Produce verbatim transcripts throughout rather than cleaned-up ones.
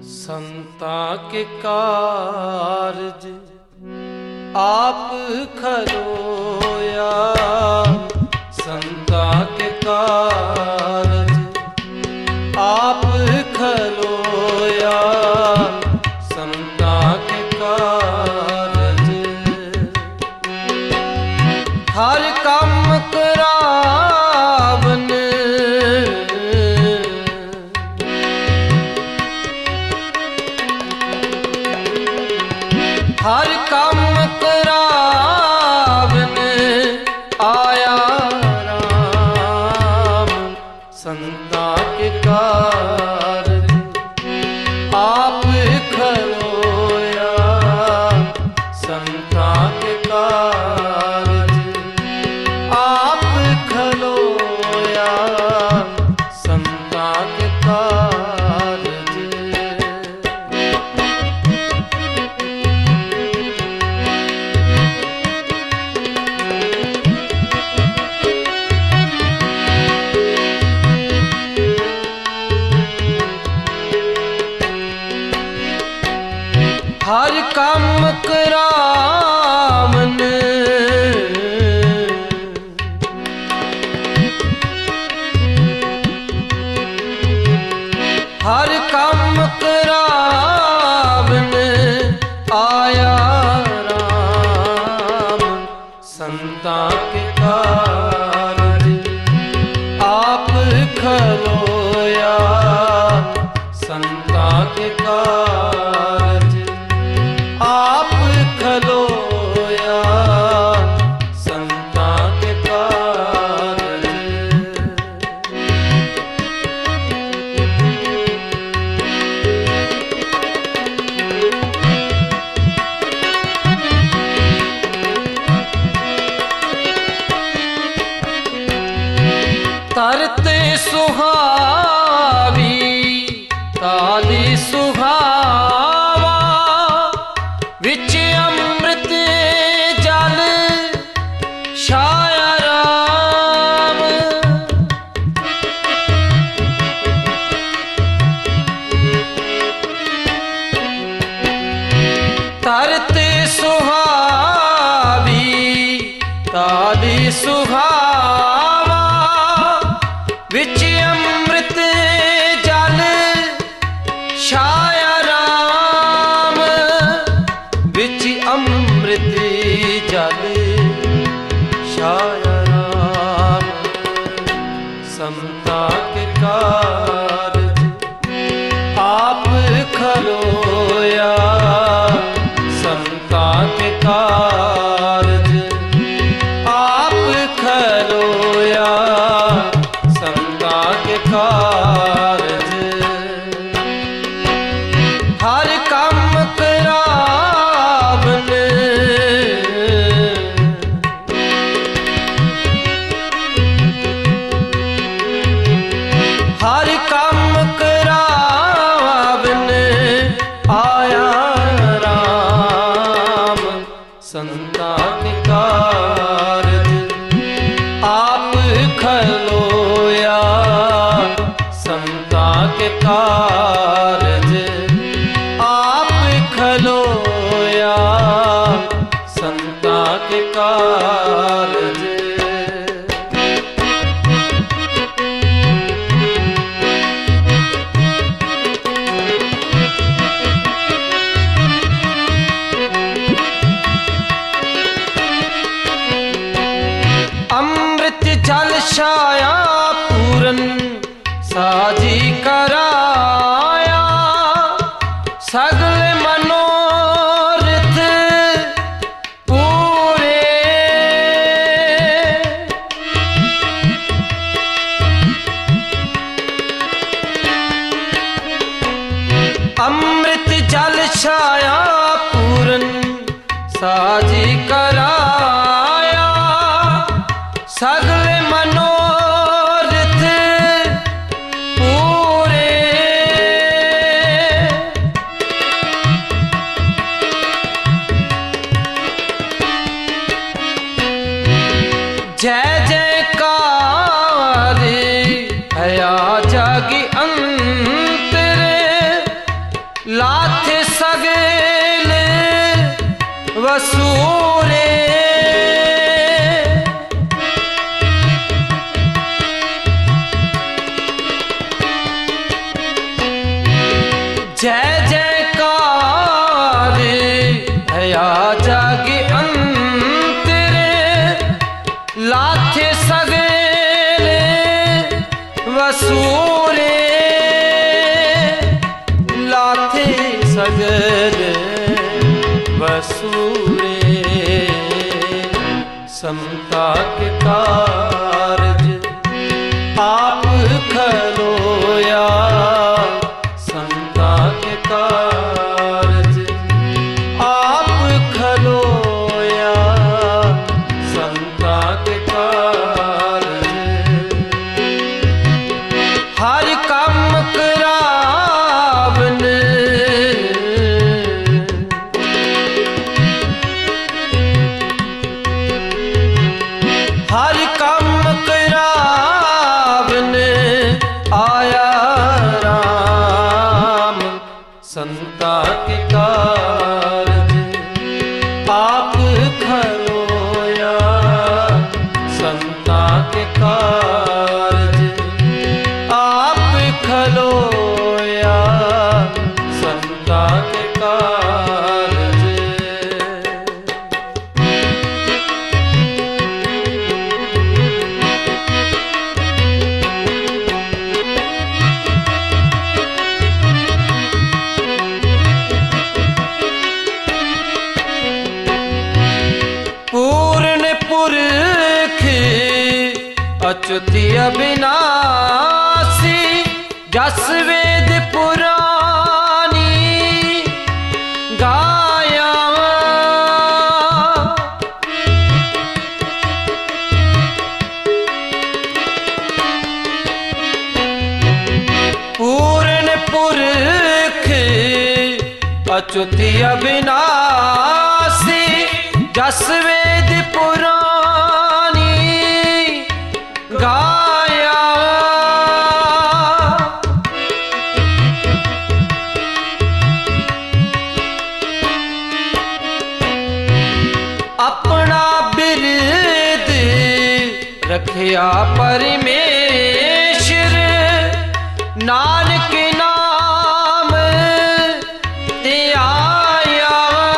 संता के कारज आप खलोया, संता के कारज आप खलोया, संता के कारज हर काम करावन, हर काम करावन आया राम, संता के कारज आप खलोया, संता के कारज आप खलोया, संता के कारज। हर काम करावन, हर काम करावन आया राम, संता के कारज आप खलोया, संता के कारज आप खलोया, संता के कारज। तरते सुहावी ताली सुहावा, विच अमृत जल छाया राम, तरते सुहावी ताली सुहावा, विच अमृत जल छाया राम, विच अमृत जल छाया राम, संता के कारज आप खलोया, संता के कारज आप खलोया, संता के कारज हर काम करावन, हर काम करावन आया राम, संता के कारज आप खलोया, संता के कारज आप खलोया, संता के कारज। अमृत जल छाया पूरन साजी कराया, सगले मनोरथ पूरे, अमृत जल छाया पूरन साजी कराया, सगले मनोरथ पूरे, जय जयकार हया जागी अंतर, वसूरे जय जयकार हया जागे अंतरे लाथे सगले वसूरे लाथे सगले वसूरे समता के कारज आप खलोया समता के कारज आप खलोया समता के कारज हर काम करावन हर काम करावन आया राम संता के कारज आप खलोया संता के कारज आप खलोया संता के कारज पूर्ण पुरख अच्युति अविनाशी जस वेद पुरानी गाया पूर्ण पुरख अच्युति अविनाशी जस वेद पुरानी गाया अपना बिरद रखिया परमेश्वर नानक नाम ते आया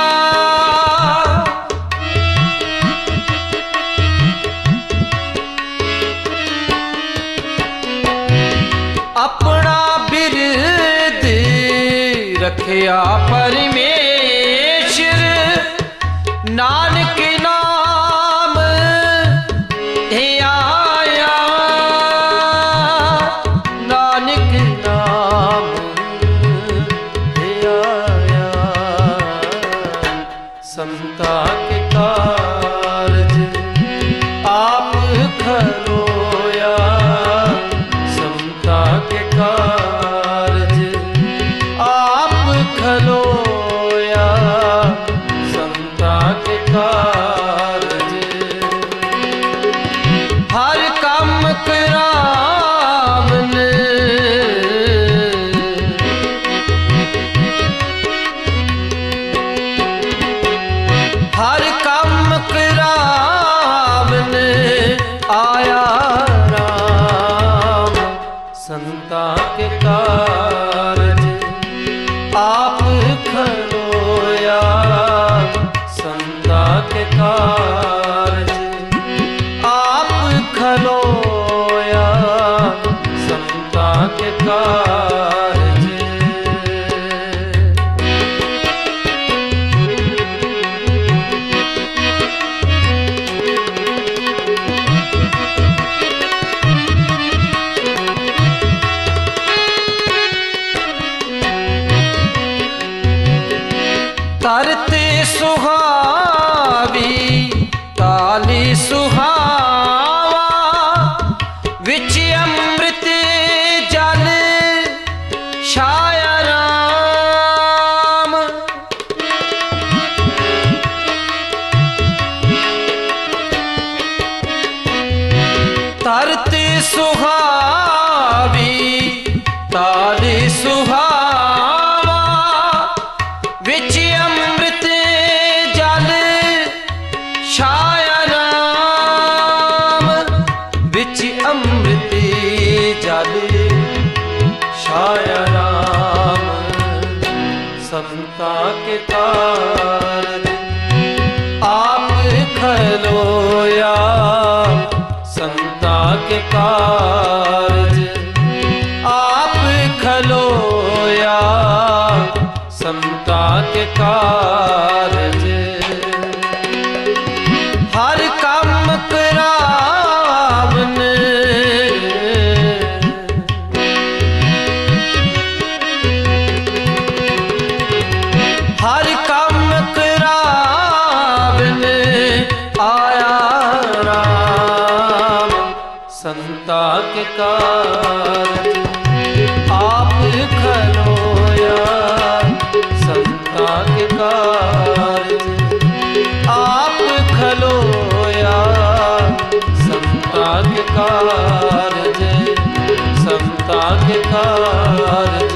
अपना बिरद रखिया परमेश्वर नानक नाम हे आया नानक नाम हे आया समता के कारज आप खलोया समता के कारज आप खलोया समता के कारज हर काम करावन हर काम करावन आया राम संता के कारज आप खलोया संता के कारज आप खलोया समता के कारज तरते सुहावी ताली सुहावा विच अमृत जल छाया राम तरते सुहावी ताली सुहावा विच अमृत जल आया राम संता के कारज। आप खलोया संता के कारज, आप खलोया संता के कारज। हर काम करावन, हर काम करावन आया राम संता के कारज। आप खलोया संता के कारज, आप खलोया संता के कारज, संता के कारज।